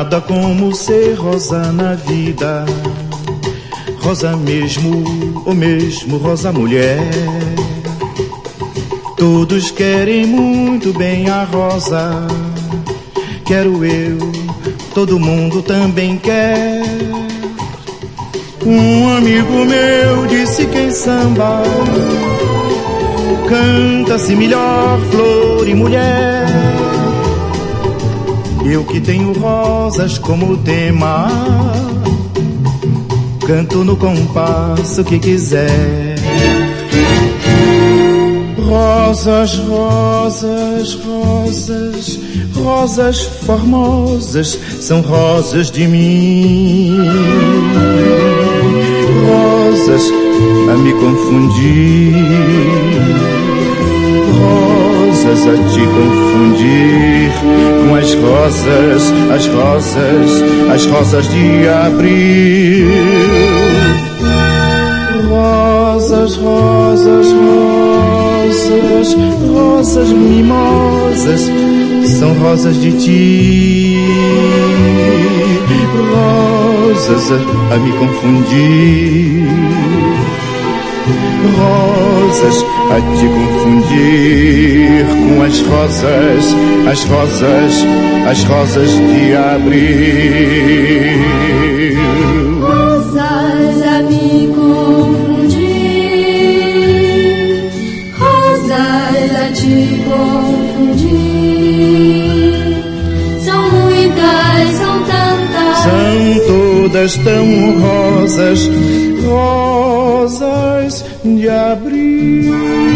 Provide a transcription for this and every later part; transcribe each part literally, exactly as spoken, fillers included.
nada como ser rosa na vida. Rosa mesmo, ou mesmo rosa mulher. Todos querem muito bem a rosa. Quero eu, todo mundo também quer. Um amigo meu disse que em samba canta-se melhor flor e mulher. Eu que tenho rosas como tema, canto no compasso que quiser. Rosas, rosas, rosas, rosas formosas, são rosas de mim. Rosas a me confundir, rosas a te confundir com as rosas, as rosas, as rosas de abril. Rosas, rosas, rosas, rosas mimosas, são rosas de ti. Rosas a, a me confundir, rosas a te confundir com as rosas, as rosas, as rosas de abril. Rosas a me confundir, rosas a te confundir. São muitas, são tantas, são todas tão rosas, rosas de abril.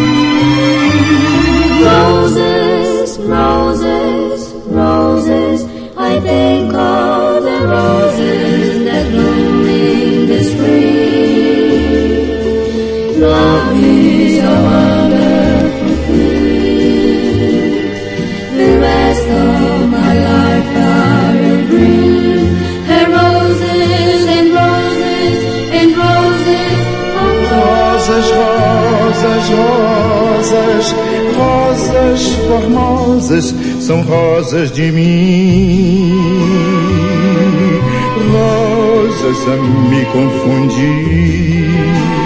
Roses, roses, roses, I think of the roses that bloom in the spring. Love is a wonderful thing. The rest of my life I will bring her roses and roses and roses. Rosas, rosas, rosas, rosas formosas, são rosas de mim. Rosas a me confundir,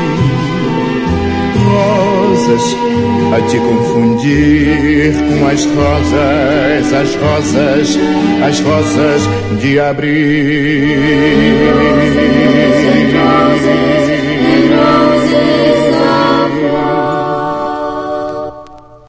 rosas a te confundir com as rosas, as rosas, as rosas de abril.